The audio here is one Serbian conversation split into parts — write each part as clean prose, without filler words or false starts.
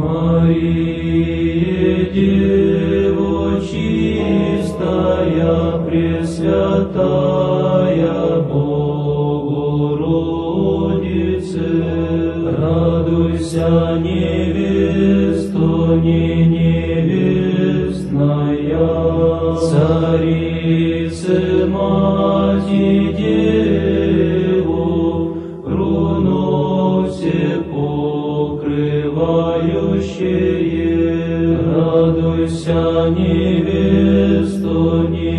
Мария, Дева чистая, Пресвятая Богородице, радуйся, невесто не невестная, Царице Мати Деву, руносе покрывающее, радуйся, невесто не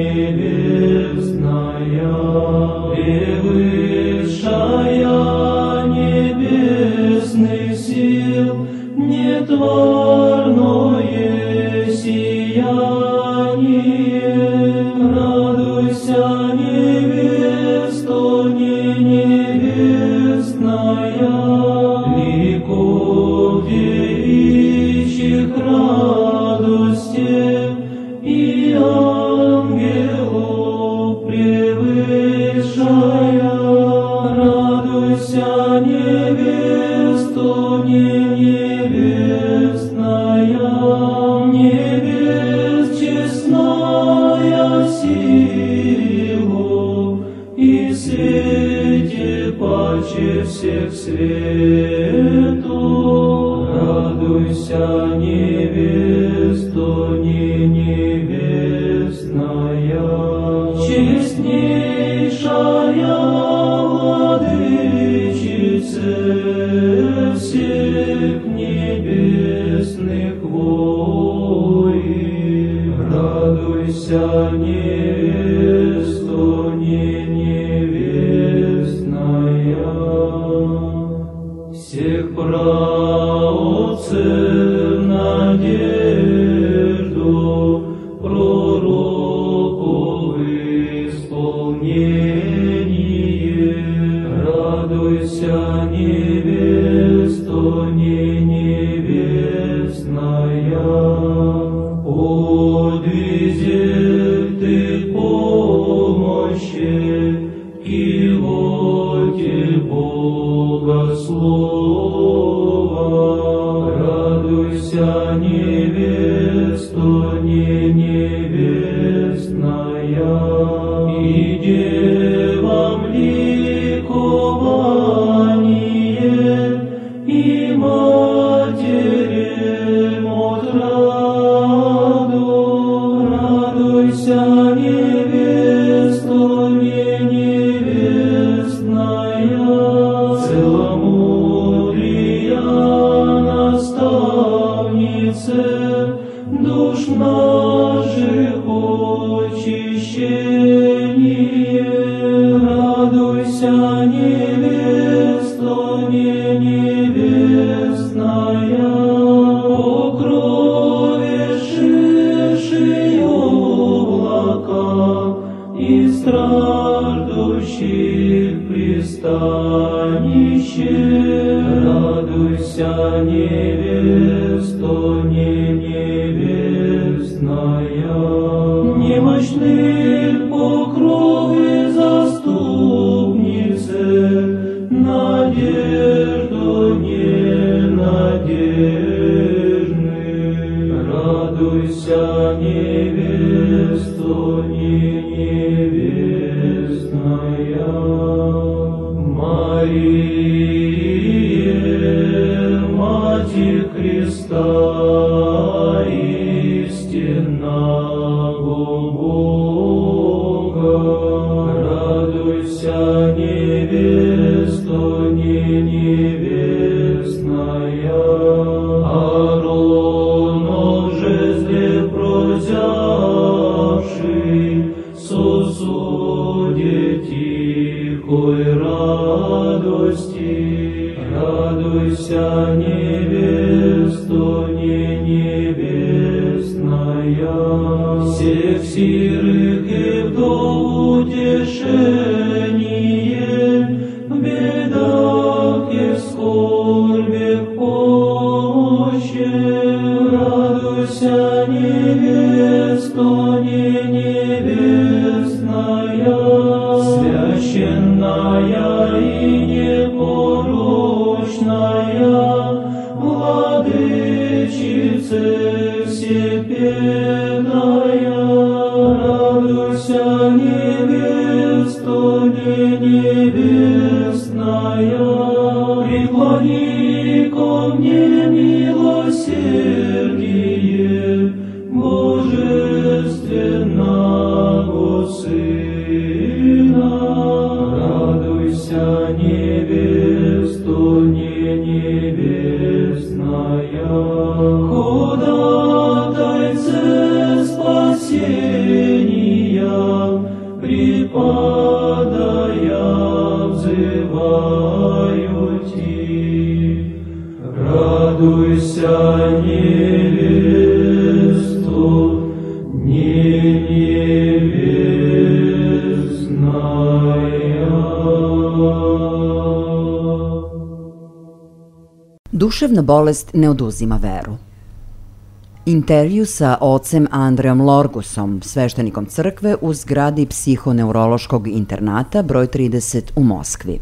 невестная, превысшая небесных сил, нетварное сияние, радуйся, невесто не невестная, ликов девичьих радостей и ангелов превышая, радуйся, невесто не невестная, невест честная сила и свете паче всех свету, радуйся, невесто не невестная, честнейшая владычице всех небесных воинов, радуйся, невесто не невестная, всех праотцев надежду, пророков исполнение, радуйся, невесто не невестная, подвизет ты помощи и воте Богослова, радуйся, невесто не невестная, и девам ликование, и матерям отраду, радуйся, невесто не невестная, целомудрия наставнице, душ наших очищение, радуйся, невесто не невестная, покровившие облака и страждущих пристанище, радуйся, невесто не невестная, немощных покровы заступнице, надежду ненадежных, радуйся, невесто не невестная, Мария, Матерь Христа, истинного Бога, радуйся, невесто не невестная, Ааронов жезле прозявший, сосуде тихой радости, радуйся, невесто не невестная, всех сирых и вдов утешение, в бедах и в скорбях помощи, радуйся, невесто не невестная, священная и непорочная, владычица владычице всепевная, радуйся, невесто небесная, преклони ко мне милосердие Божественного Сына. Радуйся, невесто небесная, ходатайце спасения, преподая взываю Ти. Радуйся, невесто Duševna bolest ne oduzima veru. Intervju sa ocem Andreom Lorgusom, sveštenikom crkve u zgradi psihoneurološkog internata broj 30 u Moskvi.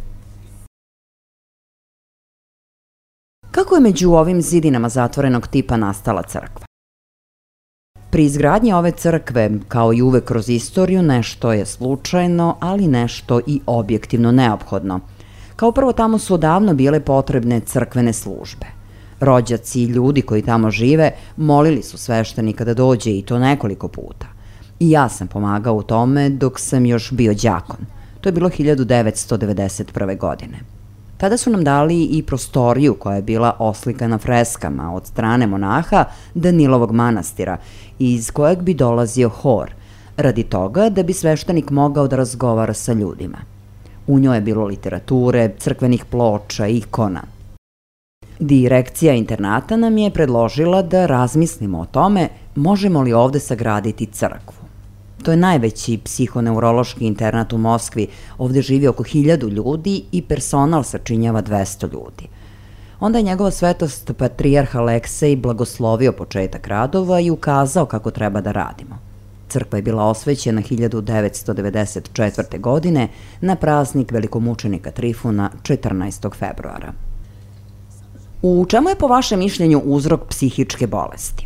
Kako je među ovim zidinama zatvorenog tipa nastala crkva? Pri izgradnji ove crkve, kao i uvek kroz istoriju, nešto je slučajno, ali nešto i objektivno neophodno. Kao prvo, tamo su odavno bile potrebne crkvene službe. Rođaci i ljudi koji tamo žive molili su sveštenika da dođe i to nekoliko puta. I ja sam pomagao u tome dok sam još bio đakon. To je bilo 1991. godine. Tada su nam dali i prostoriju koja je bila oslikana freskama od strane monaha Danilovog manastira, iz kojeg bi dolazio hor, radi toga da bi sveštenik mogao da razgovara sa ljudima. U njoj je bilo literature, crkvenih ploča, ikona. Direkcija internata nam je predložila da razmislimo o tome možemo li ovde sagraditi crkvu. To je najveći psihoneurološki internat u Moskvi, ovde živi oko 1000 ljudi i personal sačinjava 200 ljudi. Onda je njegova svetost patrijarh Aleksej blagoslovio početak radova i ukazao kako treba da radimo. Crkva je bila osvećena 1994. godine na praznik velikomučenika Trifuna 14. februara. U čemu je po vašem mišljenju uzrok psihičke bolesti?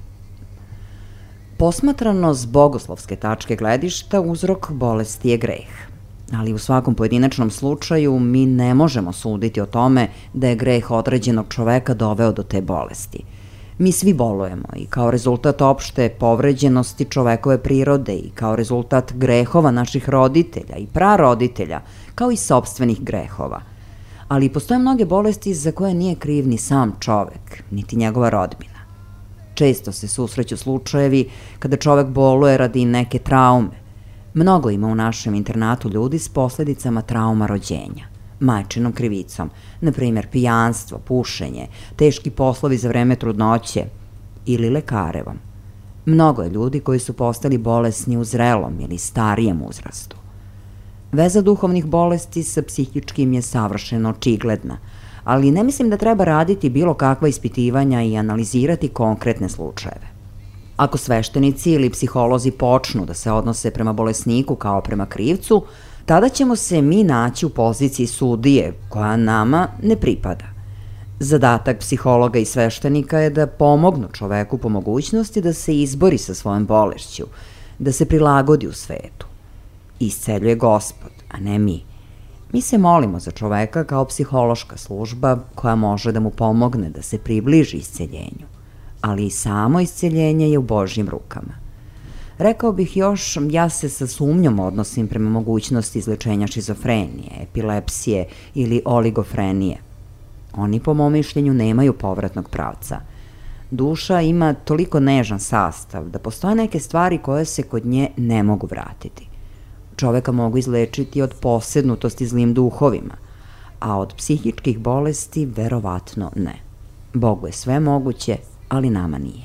Posmatrano s bogoslovske tačke gledišta, uzrok bolesti je greh. Ali u svakom pojedinačnom slučaju mi ne možemo suditi o tome da je greh određenog čoveka doveo do te bolesti. Mi svi bolujemo i kao rezultat opšte povređenosti čovekove prirode i kao rezultat grehova naših roditelja i praroditelja, kao i sopstvenih grehova. Ali postoje mnoge bolesti za koje nije kriv ni sam čovek, niti njegova rodbina. Često se susreću slučajevi kada čovek boluje radi neke traume. Mnogo ima u našem internatu ljudi s posledicama trauma rođenja, majčinom krivicom, na primjer pijanstvo, pušenje, teški poslovi za vreme trudnoće ili lekarevom. Mnogo je ljudi koji su postali bolesni u zrelom ili starijem uzrastu. Veza duhovnih bolesti sa psihičkim je savršeno očigledna, ali ne mislim da treba raditi bilo kakva ispitivanja i analizirati konkretne slučajeve. Ako sveštenici ili psiholozi počnu da se odnose prema bolesniku kao prema krivcu, tada ćemo se mi naći u poziciji sudije koja nama ne pripada. Zadatak psihologa i sveštenika je da pomognu čoveku po mogućnosti da se izbori sa svojom bolešću, da se prilagodi u svetu. Isceljuje Gospod, a ne mi. Mi se molimo za čoveka kao psihološka služba koja može da mu pomogne da se približi isceljenju, ali i samo isceljenje je u Božjim rukama. Rekao bih još, ja se sa sumnjom odnosim prema mogućnosti izlečenja šizofrenije, epilepsije ili oligofrenije. Oni, po mom mišljenju, nemaju povratnog pravca. Duša ima toliko nežan sastav da postoje neke stvari koje se kod nje ne mogu vratiti. Čoveka mogu izlečiti od posednutosti zlim duhovima, a od psihičkih bolesti verovatno ne. Bogu je sve moguće, ali nama nije.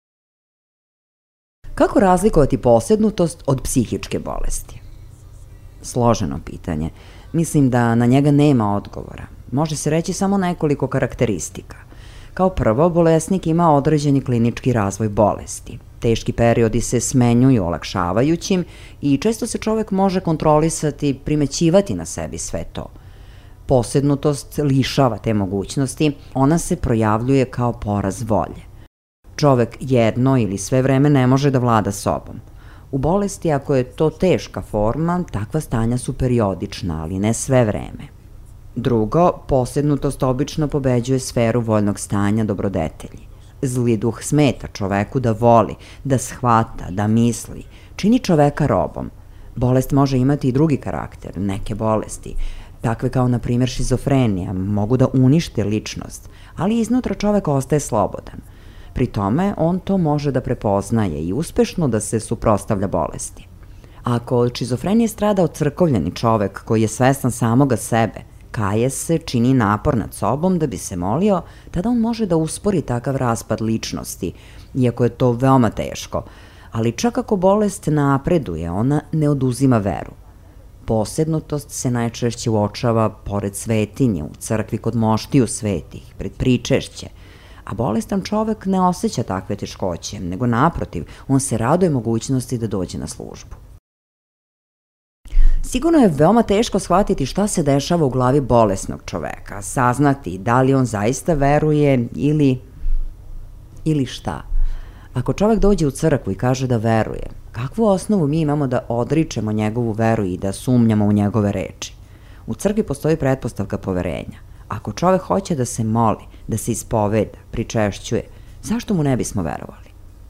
Kako razlikovati posednutost od psihičke bolesti? Složeno pitanje. Mislim da na njega nema odgovora. Može se reći samo nekoliko karakteristika. Kao prvo, bolesnik ima određeni klinički razvoj bolesti. Teški periodi se smenjuju olakšavajućim i često se čovek može kontrolisati, primećivati na sebi sve to. Posednutost lišava te mogućnosti, ona se projavljuje kao poraz volje. Čovek jedno ili sve vreme ne može da vlada sobom. U bolesti, ako je to teška forma, takva stanja su periodična, ali ne sve vreme. Drugo, posednutost obično pobeđuje sferu voljnog stanja dobrodetelji. Zli duh smeta čoveku da voli, da shvata, da misli, čini čoveka robom. Bolest može imati i drugi karakter, neke bolesti, takve kao na primjer šizofrenija, mogu da unište ličnost, ali iznutra čovek ostaje slobodan. Pri tome, on to može da prepoznaje i uspešno da se suprotstavlja bolesti. Ako od šizofrenije strada ocrkovljeni čovek koji je svestan samoga sebe, kaje se, čini napor nad sobom da bi se molio, tada on može da uspori takav raspad ličnosti, iako je to veoma teško, ali čak ako bolest napreduje, ona ne oduzima veru. Posednutost se najčešće uočava pored svetinje, u crkvi kod moštiju svetih, pred pričešće, a bolestan čovek ne osjeća takve teškoće, nego naprotiv, on se raduje mogućnosti da dođe na službu. Sigurno je veoma teško shvatiti šta se dešava u glavi bolesnog čoveka, saznati da li on zaista veruje ili šta. Ako čovek dođe u crkvu i kaže da veruje, kakvu osnovu mi imamo da odričemo njegovu veru i da sumnjamo u njegove reči? U crkvi postoji pretpostavka poverenja. Ako čovek hoće da se moli, da se ispoveda, pričešćuje, zašto mu ne bismo verovali?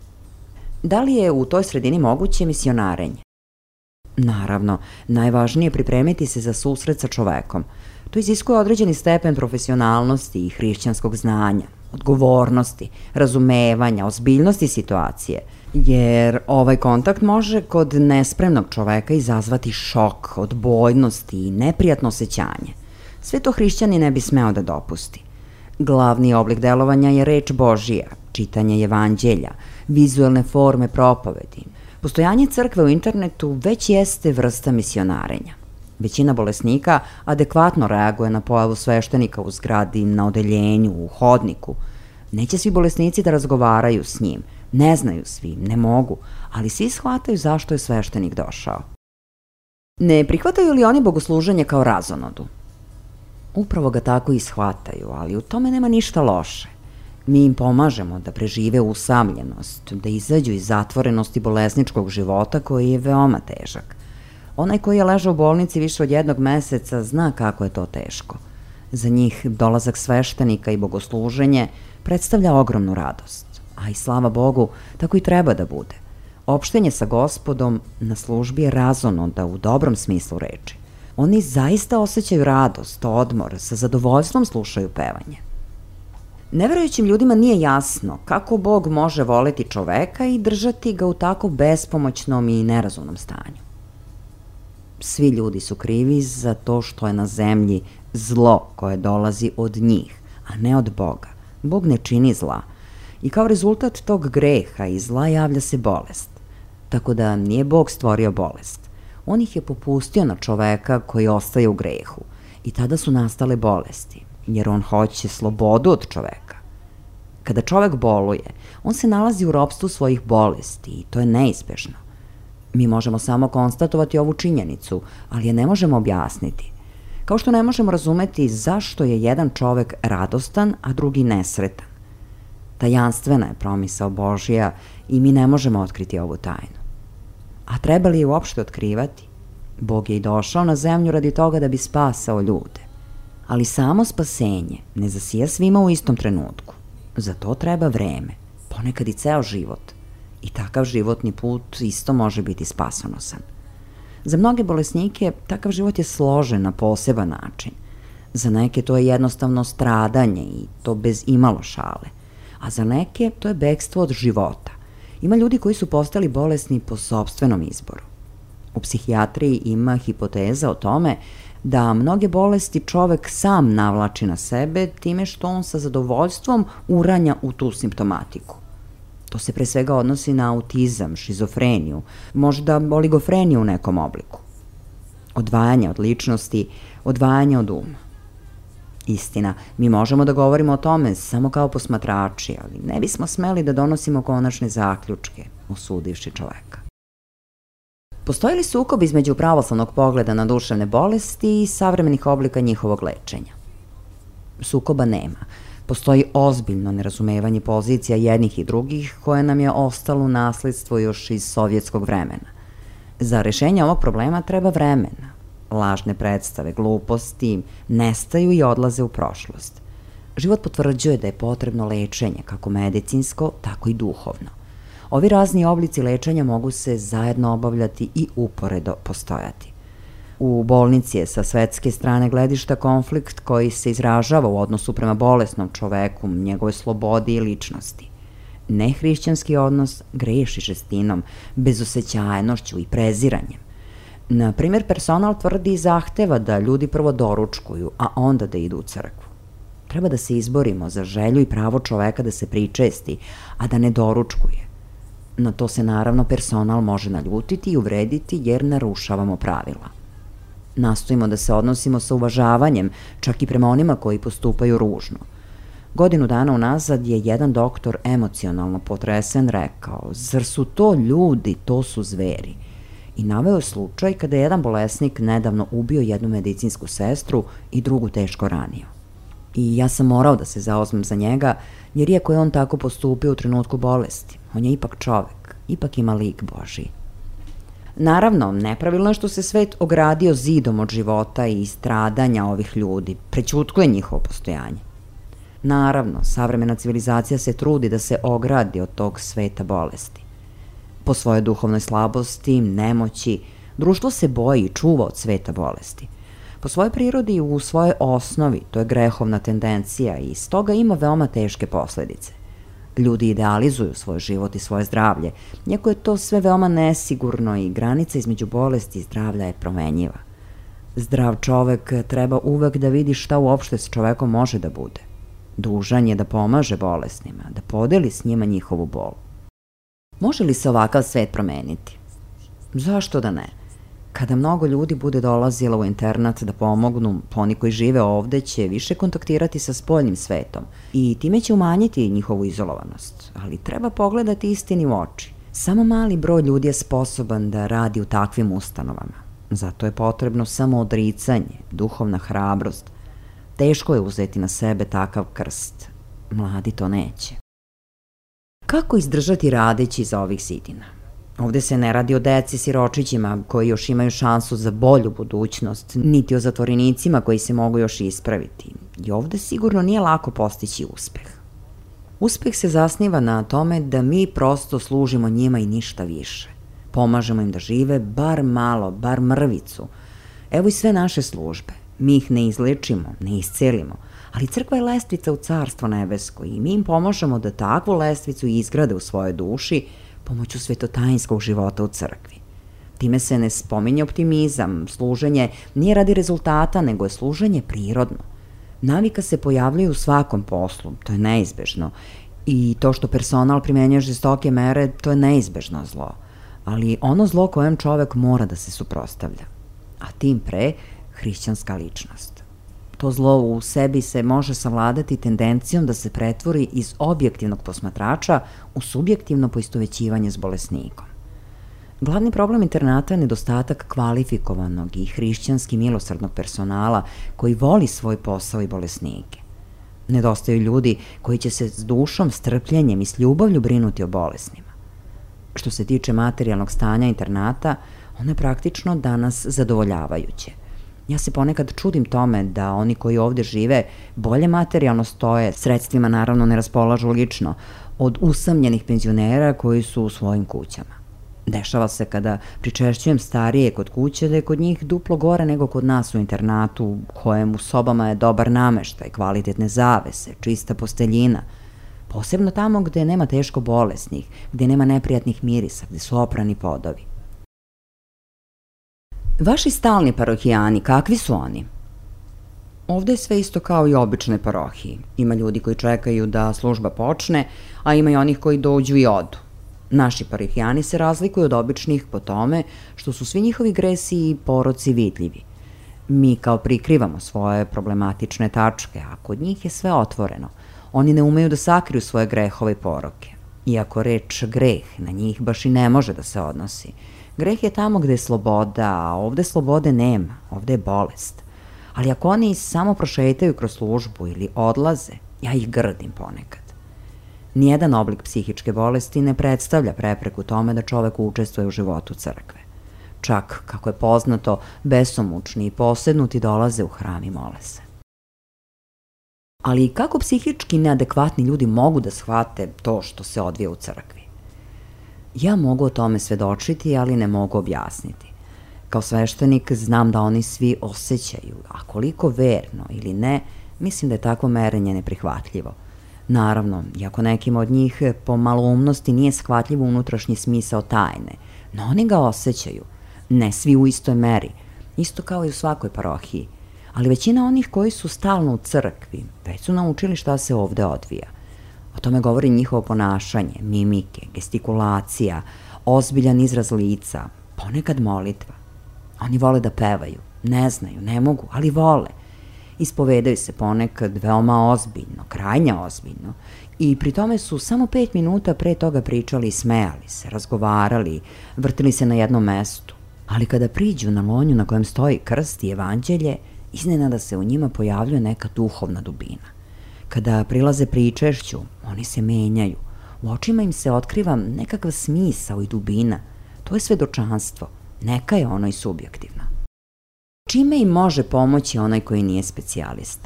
Da li je u toj sredini moguće misionarenje? Naravno, najvažnije je pripremiti se za susret sa čovekom. To iziskuje određeni stepen profesionalnosti i hrišćanskog znanja, odgovornosti, razumevanja, ozbiljnosti situacije, jer ovaj kontakt može kod nespremnog čoveka izazvati šok, odbojnost i neprijatno osjećanje. Sve to hrišćani ne bi smeo da dopusti. Glavni oblik delovanja je reč Božija, čitanje evanđelja, vizuelne forme propovedi. Postojanje crkve u internetu već jeste vrsta misionarenja. Većina bolesnika adekvatno reaguje na pojavu sveštenika u zgradi, na odeljenju, u hodniku. Neće svi bolesnici da razgovaraju s njim, ne znaju svi, ne mogu, ali svi shvataju zašto je sveštenik došao. Ne prihvataju li oni bogosluženje kao razonodu? Upravo ga tako i shvataju, ali u tome nema ništa loše. Mi im pomažemo da prežive usamljenost, da izađu iz zatvorenosti bolesničkog života koji je veoma težak. Onaj koji je ležao u bolnici više od 1 meseca zna kako je to teško. Za njih dolazak sveštenika i bogosluženje predstavlja ogromnu radost, a i slava Bogu, tako i treba da bude. Opštenje sa Gospodom na službi je razonoda u dobrom smislu reči. Oni zaista osjećaju radost, odmor, sa zadovoljstvom slušaju pevanje. Neverujućim ljudima nije jasno kako Bog može voleti čoveka i držati ga u tako bespomoćnom i nerazumnom stanju. Svi ljudi su krivi za to što je na zemlji zlo koje dolazi od njih, a ne od Boga. Bog ne čini zla i kao rezultat tog greha i zla javlja se bolest. Tako da nije Bog stvorio bolest. On ih je popustio na čoveka koji ostaje u grehu i tada su nastale bolesti, jer on hoće slobodu od čoveka. Kada čovek boluje, on se nalazi u ropstvu svojih bolesti i to je neizbežno. Mi možemo samo konstatovati ovu činjenicu, ali je ne možemo objasniti. Kao što ne možemo razumeti zašto je jedan čovek radostan, a drugi nesretan. Tajanstvena je promisao Božija i mi ne možemo otkriti ovu tajnu. A treba li je uopšte otkrivati? Bog je i došao na zemlju radi toga da bi spasao ljude. Ali samo spasenje ne zasija svima u istom trenutku. Za to treba vreme, ponekad i ceo život. I takav životni put isto može biti spasonosan. Za mnoge bolesnike takav život je složen na poseban način. Za neke to je jednostavno stradanje i to bez imalo šale. A za neke to je bekstvo od života. Ima ljudi koji su postali bolesni po sopstvenom izboru. U psihijatriji ima hipoteza o tome da mnoge bolesti čovek sam navlači na sebe time što on sa zadovoljstvom uranja u tu simptomatiku. To se pre svega odnosi na autizam, šizofreniju, možda oligofreniju u nekom obliku. Odvajanje od ličnosti, odvajanje od uma. Istina, mi možemo da govorimo o tome samo kao posmatrači, ali ne bismo smeli da donosimo konačne zaključke, osudivši čoveka. Postoji li sukob između pravoslavnog pogleda na duševne bolesti i savremenih oblika njihovog lečenja? Sukoba nema. Postoji ozbiljno nerazumevanje pozicija jednih i drugih koje nam je ostalo u nasledstvo još iz sovjetskog vremena. Za rešenje ovog problema treba vremena. Lažne predstave, gluposti nestaju i odlaze u prošlost. Život potvrđuje da je potrebno lečenje, kako medicinsko, tako i duhovno. Ovi razni oblici lečenja mogu se zajedno obavljati i uporedo postojati. U bolnici je sa svetske strane gledišta konflikt koji se izražava u odnosu prema bolesnom čoveku, njegove slobodi i ličnosti. Nehrišćanski odnos greši žestinom, bezosećajnošću i preziranjem. Na primjer, personal tvrdi i zahteva da ljudi prvo doručkuju, a onda da idu u crkvu. Treba da se izborimo za želju i pravo čoveka da se pričesti, a da ne doručkuje. Na to se naravno personal može naljutiti i uvrediti jer narušavamo pravila. Nastojimo da se odnosimo sa uvažavanjem, čak i prema onima koji postupaju ružno. Godinu dana unazad je jedan doktor emocionalno potresen rekao: "Zar su to ljudi, to su zveri." I naveo je slučaj kada je jedan bolesnik nedavno ubio jednu medicinsku sestru i drugu teško ranio. I ja sam morao da se zauzmem za njega, jer iako je on tako postupio u trenutku bolesti, on je ipak čovek, ipak ima lik Božiji. Naravno, nepravilno je što se svet ogradio zidom od života i stradanja ovih ljudi, prećutkuje njihovo postojanje. Naravno, savremena civilizacija se trudi da se ogradi od tog sveta bolesti. Po svojoj duhovnoj slabosti, nemoći, društvo se boji i čuva od sveta bolesti. Po svojoj prirodi i u svojoj osnovi to je grehovna tendencija i stoga ima veoma teške posledice. Ljudi idealizuju svoj život i svoje zdravlje, iako je to sve veoma nesigurno i granica između bolesti i zdravlja je promenjiva. Zdrav čovek treba uvek da vidi šta uopšte s čovekom može da bude. Dužan je da pomaže bolesnima, da podeli s njima njihovu bol. Može li se ovakav svet promeniti? Zašto da ne? Kada mnogo ljudi bude dolazilo u internat da pomognu, oni koji žive ovde će više kontaktirati sa spoljnim svetom i time će umanjiti njihovu izolovanost. Ali treba pogledati istini u oči. Samo mali broj ljudi je sposoban da radi u takvim ustanovama. Zato je potrebno samo odricanje, duhovna hrabrost. Teško je uzeti na sebe takav krst. Mladi to neće. Kako izdržati radeći za ovih zidina? Ovde se ne radi o deci siročićima koji još imaju šansu za bolju budućnost, niti o zatvorenicima koji se mogu još ispraviti. I ovde sigurno nije lako postići uspeh. Uspeh se zasniva na tome da mi prosto služimo njima i ništa više. Pomažemo im da žive bar malo, bar mrvicu. Evo i sve naše službe. Mi ih ne izlečimo, ne iscelimo, ali crkva je lestvica u Carstvo nebesko i mi im pomožemo da takvu lestvicu izgrade u svojoj duši pomoću svetotajinskog života u crkvi. Time se ne spominje optimizam, služenje nije radi rezultata, nego je služenje prirodno. Navika se pojavljaju u svakom poslu, to je neizbežno, i to što personal primenjuje žestoke mere, to je neizbežno zlo, ali ono zlo kojem čovek mora da se suprotstavlja, a tim pre hrišćanska ličnost. To zlo u sebi se može savladati tendencijom da se pretvori iz objektivnog posmatrača u subjektivno poistovećivanje s bolesnikom. Glavni problem internata je nedostatak kvalifikovanog i hrišćanski milosrdnog personala koji voli svoj posao i bolesnike. Nedostaju ljudi koji će se s dušom, strpljenjem i s ljubavlju brinuti o bolesnima. Što se tiče materijalnog stanja internata, ono je praktično danas zadovoljavajuće. Ja se ponekad čudim tome da oni koji ovde žive bolje materijalno stoje, sredstvima naravno ne raspolažu lično, od usamljenih penzionera koji su u svojim kućama. Dešava se kada pričešćujem starije kod kuće da je kod njih duplo gore nego kod nas u internatu, u kojem u sobama je dobar nameštaj, kvalitetne zavese, čista posteljina. Posebno tamo gde nema teško bolesnih, gde nema neprijatnih mirisa, gde su oprani podovi. Vaši stalni parohijani, kakvi su oni? Ovde je sve isto kao i obične parohije. Ima ljudi koji čekaju da služba počne, a ima i onih koji dođu i odu. Naši parohijani se razlikuju od običnih po tome što su svi njihovi gresi i poroci vidljivi. Mi kao prikrivamo svoje problematične tačke, a kod njih je sve otvoreno. Oni ne umeju da sakriju svoje grehove i poroke. Iako reč greh na njih baš i ne može da se odnosi. Greh je tamo gde je sloboda, a ovde slobode nema, ovde je bolest. Ali ako oni samo prošetaju kroz službu ili odlaze, ja ih grdim ponekad. Nijedan oblik psihičke bolesti ne predstavlja prepreku tome da čovek učestvuje u životu crkve. Čak, kako je poznato, besomučni i posednuti dolaze u hram i mole se. Ali kako psihički neadekvatni ljudi mogu da shvate to što se odvija u crkvi? Ja mogu o tome svedočiti, ali ne mogu objasniti. Kao sveštenik znam da oni svi osjećaju, a koliko verno ili ne, mislim da je takvo merenje neprihvatljivo. Naravno, iako nekim od njih po maloumnosti nije shvatljivo unutrašnji smisao tajne, no oni ga osjećaju. Ne svi u istoj meri, isto kao i u svakoj parohiji, ali većina onih koji su stalno u crkvi već su naučili šta se ovde odvija. O tome govori njihovo ponašanje, mimike, gestikulacija, ozbiljan izraz lica, ponekad molitva. Oni vole da pevaju, ne znaju, ne mogu, ali vole. Ispovedaju se ponekad veoma ozbiljno, krajnje ozbiljno, i pri tome su samo 5 minuta pre toga pričali i smejali se, razgovarali, vrtili se na jednom mestu. Ali kada priđu na lonju na kojem stoji krst i evanđelje, iznenada se u njima pojavljuje neka duhovna dubina. Kada prilaze pričešću, oni se menjaju. U očima im se otkriva nekakav smisao i dubina. To je svedočanstvo. Neka je ono i subjektivno. Čime im može pomoći onaj koji nije specijalista?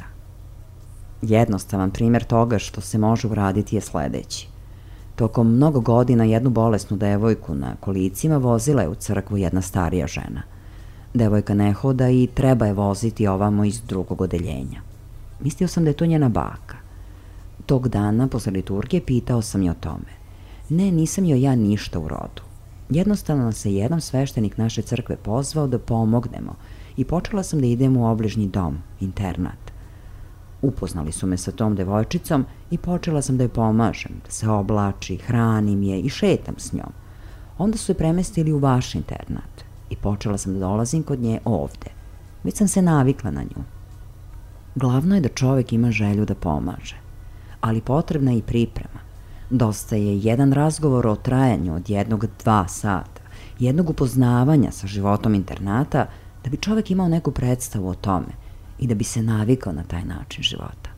Jednostavan primjer toga što se može uraditi je sledeći. Tokom mnogo godina jednu bolesnu devojku na kolicima vozila je u crkvu jedna starija žena. Devojka ne hoda i treba je voziti ovamo iz drugog odeljenja. Mislio sam da je to njena baka. Tog dana, posle liturgije, pitao sam je o tome. Ne, nisam joj ja ništa u rodu. Jednostavno se jedan sveštenik naše crkve pozvao da pomognemo i počela sam da idem u obližnji dom, internat. Upoznali su me sa tom devojčicom i počela sam da joj pomažem, da se oblači, hranim je i šetam s njom. Onda su je premestili u vaš internat i počela sam da dolazim kod nje ovde. Već sam se navikla na nju. Glavno je da čovek ima želju da pomaže, ali potrebna je i priprema. Dosta je jedan razgovor o trajanju od 1-2 sata, jednog upoznavanja sa životom internata, da bi čovek imao neku predstavu o tome i da bi se navikao na taj način života.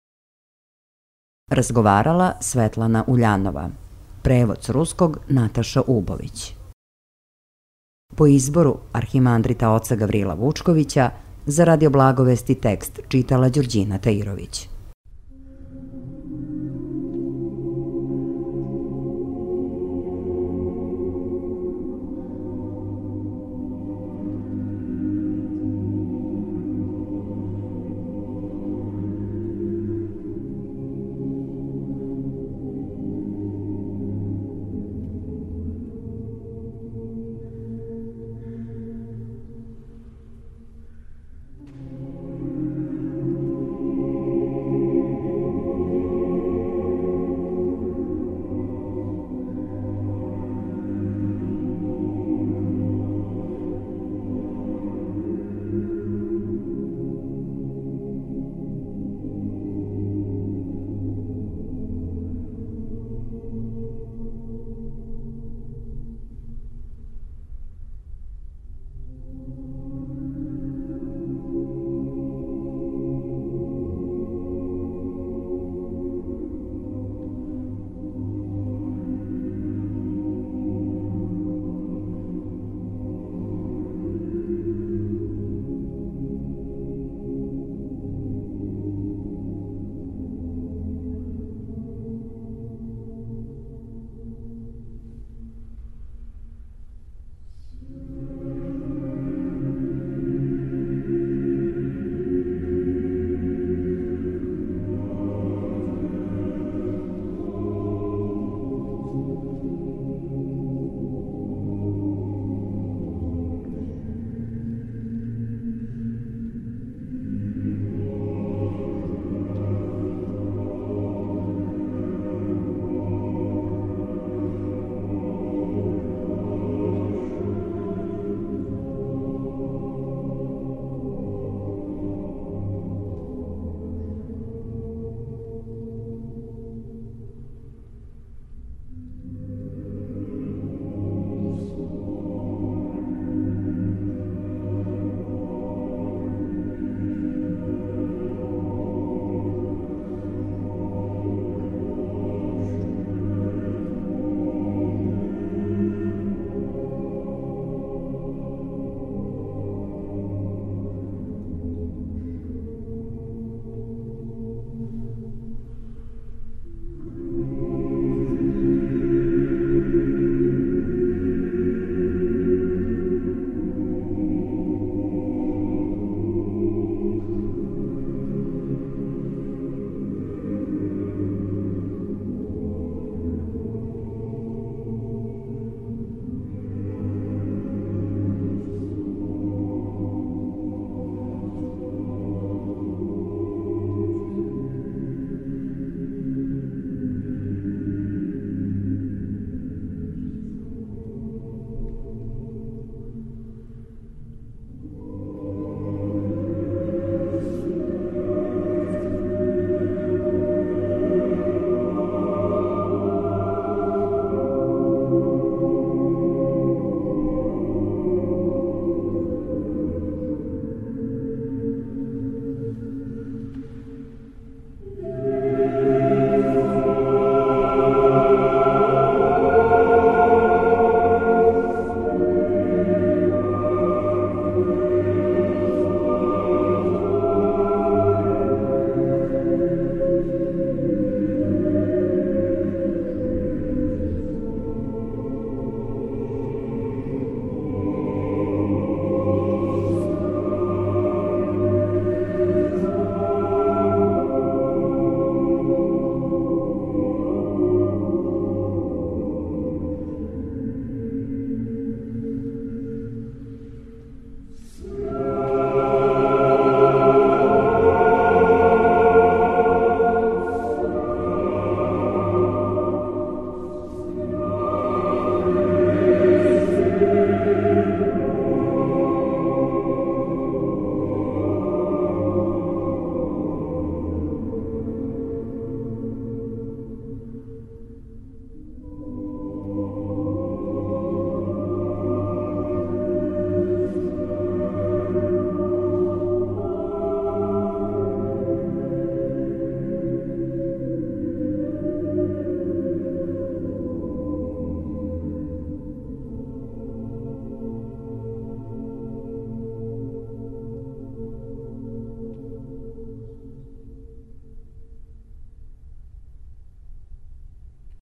Razgovarala Svetlana Uljanova, prevod s ruskog Nataša Ubović. Po izboru arhimandrita oca Gavrila Vučkovića, za Radio Blagovesti tekst čitala Đurđina Tajirović.